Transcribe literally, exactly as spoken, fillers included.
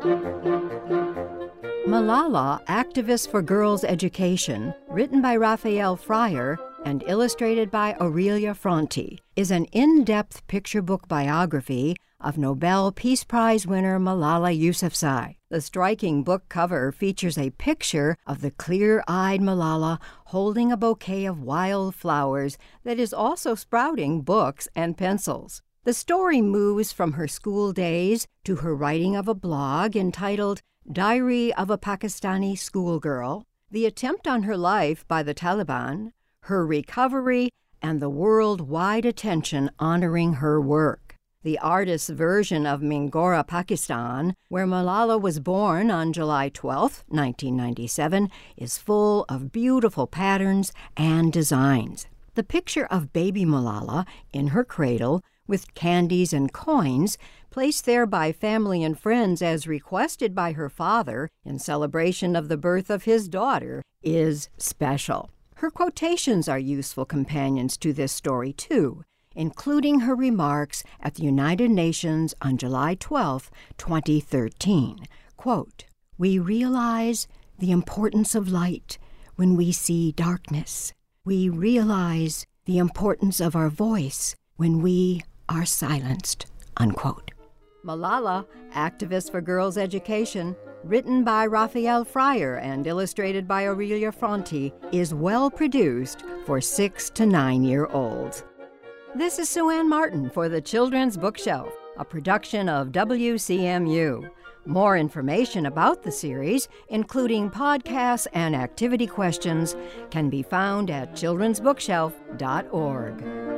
Malala, Activist for Girls' Education, written by Raphael Fryer and illustrated by Aurelia Franti, is an in-depth picture book biography of Nobel Peace Prize winner Malala Yousafzai. The striking book cover features a picture of the clear-eyed Malala holding a bouquet of wild flowers that is also sprouting books and pencils. The story moves from her school days to her writing of a blog entitled Diary of a Pakistani Schoolgirl, the attempt on her life by the Taliban, her recovery, and the worldwide attention honoring her work. The artist's version of Mingora, Pakistan, where Malala was born on July twelfth, nineteen ninety-seven, is full of beautiful patterns and designs. The picture of baby Malala in her cradle with candies and coins, placed there by family and friends as requested by her father in celebration of the birth of his daughter, is special. Her quotations are useful companions to this story, too, including her remarks at the United Nations on July twelfth, twenty thirteen. Quote, "We realize the importance of light when we see darkness. We realize the importance of our voice when we are silenced." Unquote. Malala, Activist for Girls' Education, written by Raphael Fryer and illustrated by Aurelia Franti, is well produced for six to nine-year-olds. This is Sue Ann Martin for the Children's Bookshelf, a production of W C M U. More information about the series, including podcasts and activity questions, can be found at children's bookshelf dot org.